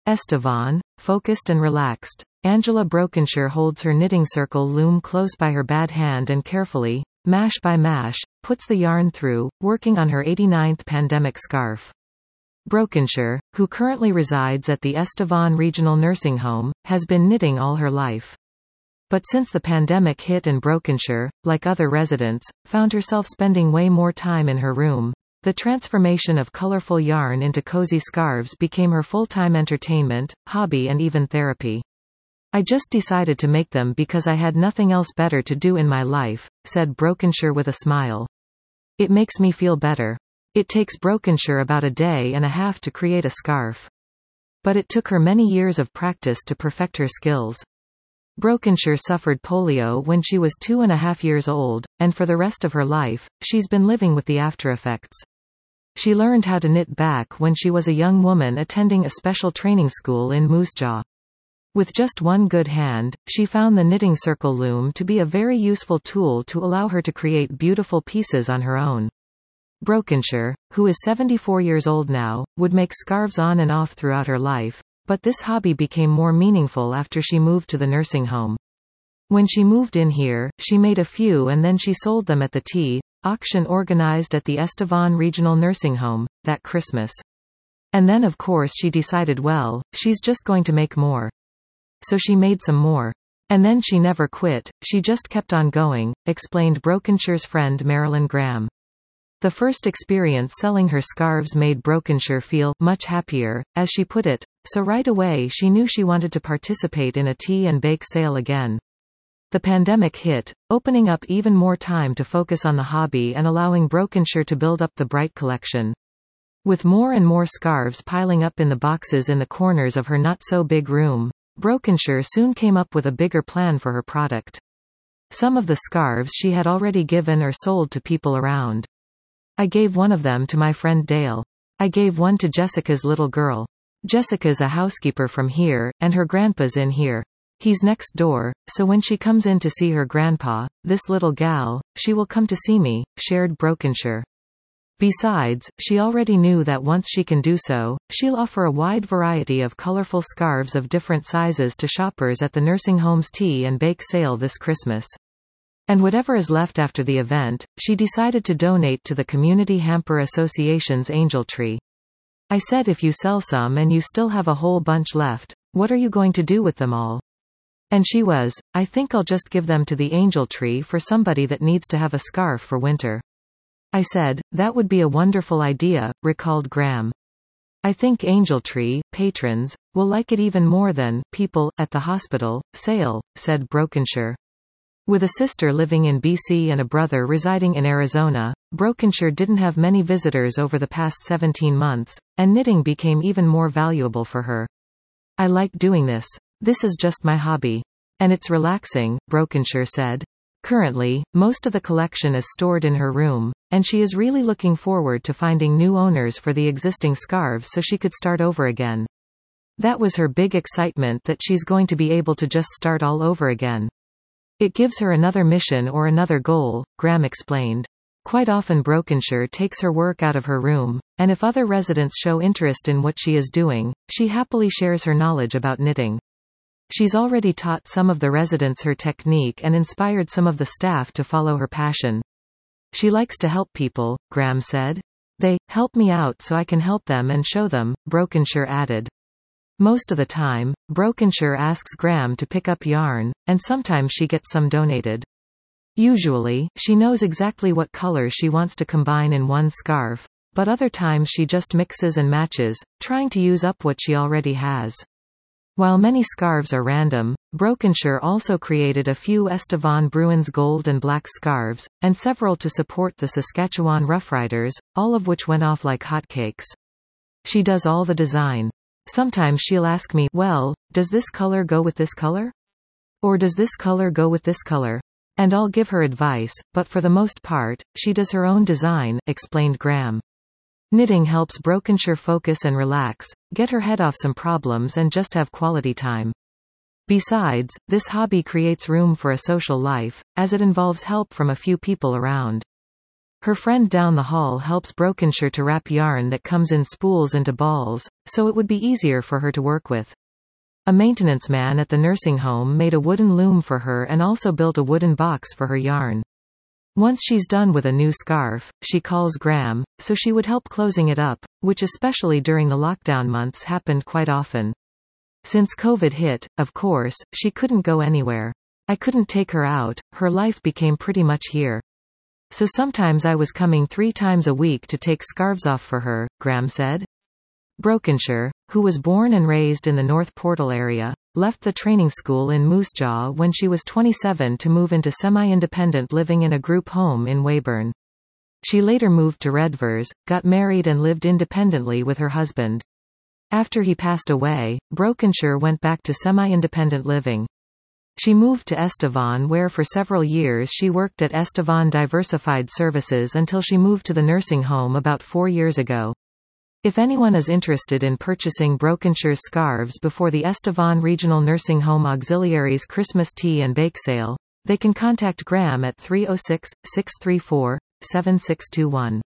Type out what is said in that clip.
Estevan, focused and relaxed. Angela Brokenshire holds her knitting circle loom close by her bad hand and carefully, mash by mash, puts the yarn through, working on her 89th pandemic scarf. Brokenshire, who currently resides at the Estevan Regional Nursing Home, has been knitting all her life. But since the pandemic hit and Brokenshire, like other residents, found herself spending way more time in her room, the transformation of colorful yarn into cozy scarves became her full-time entertainment, hobby and even therapy. "I just decided to make them because I had nothing else better to do in my life," said Brokenshire with a smile. "It makes me feel better." It takes Brokenshire about a day and a half to create a scarf. But it took her many years of practice to perfect her skills. Brokenshire suffered polio when she was 2.5 years old, and for the rest of her life, she's been living with the aftereffects. She learned how to knit back when she was a young woman attending a special training school in Moose Jaw. With just one good hand, she found the knitting circle loom to be a very useful tool to allow her to create beautiful pieces on her own. Brokenshire, who is 74 years old now, would make scarves on and off throughout her life, but this hobby became more meaningful after she moved to the nursing home. When she moved in here, she made a few and then she sold them at the tea auction organized at the Estevan Regional Nursing Home that Christmas. And then of course she decided, well, she's just going to make more. So she made some more. And then she never quit, she just kept on going, explained Brokenshire's friend Marilyn Graham. The first experience selling her scarves made Brokenshire feel much happier, as she put it, so right away she knew she wanted to participate in a tea and bake sale again. The pandemic hit, opening up even more time to focus on the hobby and allowing Brokenshire to build up the Bright collection. With more and more scarves piling up in the boxes in the corners of her not-so-big room, Brokenshire soon came up with a bigger plan for her product. Some of the scarves she had already given or sold to people around. "I gave one of them to my friend Dale. I gave one to Jessica's little girl. Jessica's a housekeeper from here, and her grandpa's in here. He's next door, so when she comes in to see her grandpa, this little gal, she will come to see me," shared Brokenshire. Besides, she already knew that once she can do so, she'll offer a wide variety of colorful scarves of different sizes to shoppers at the nursing home's tea and bake sale this Christmas. And whatever is left after the event, she decided to donate to the Community Hamper Association's Angel Tree. "I said if you sell some and you still have a whole bunch left, what are you going to do with them all?" And she was, "I think I'll just give them to the Angel Tree for somebody that needs to have a scarf for winter." "I said, that would be a wonderful idea," recalled Graham. "I think Angel Tree patrons will like it even more than people at the hospital sale," said Brokenshire. With a sister living in BC and a brother residing in Arizona, Brokenshire didn't have many visitors over the past 17 months, and knitting became even more valuable for her. "I like doing this. This is just my hobby. And it's relaxing," Brokenshire said. Currently, most of the collection is stored in her room, and she is really looking forward to finding new owners for the existing scarves so she could start over again. That was her big excitement, that she's going to be able to just start all over again. It gives her another mission or another goal, Graham explained. Quite often Brokenshire takes her work out of her room, and if other residents show interest in what she is doing, she happily shares her knowledge about knitting. She's already taught some of the residents her technique and inspired some of the staff to follow her passion. "She likes to help people," Graham said. "They help me out so I can help them and show them," Brokenshire added. Most of the time, Brokenshire asks Graham to pick up yarn, and sometimes she gets some donated. Usually, she knows exactly what colors she wants to combine in one scarf, but other times she just mixes and matches, trying to use up what she already has. While many scarves are random, Brokenshire also created a few Estevan Bruins gold and black scarves, and several to support the Saskatchewan Roughriders, all of which went off like hotcakes. She does all the design. Sometimes she'll ask me, "Well, does this color go with this color? Or does this color go with this color?" And I'll give her advice, but for the most part, she does her own design, explained Graham. Knitting helps Brokenshire focus and relax, get her head off some problems and just have quality time. Besides, this hobby creates room for a social life, as it involves help from a few people around. Her friend down the hall helps Brokenshire to wrap yarn that comes in spools into balls, so it would be easier for her to work with. A maintenance man at the nursing home made a wooden loom for her and also built a wooden box for her yarn. Once she's done with a new scarf, she calls Graham, so she would help closing it up, which especially during the lockdown months happened quite often. Since COVID hit, of course, she couldn't go anywhere. I couldn't take her out, her life became pretty much here. So sometimes I was coming 3 times a week to take scarves off for her, Graham said. Brokenshire, who was born and raised in the North Portal area, left the training school in Moose Jaw when she was 27 to move into semi-independent living in a group home in Weyburn. She later moved to Redvers, got married and lived independently with her husband. After he passed away, Brokenshire went back to semi-independent living. She moved to Estevan where for several years she worked at Estevan Diversified Services until she moved to the nursing home about 4 years ago. If anyone is interested in purchasing Brokenshire's scarves before the Estevan Regional Nursing Home Auxiliary's Christmas tea and bake sale, they can contact Graham at 306-634-7621.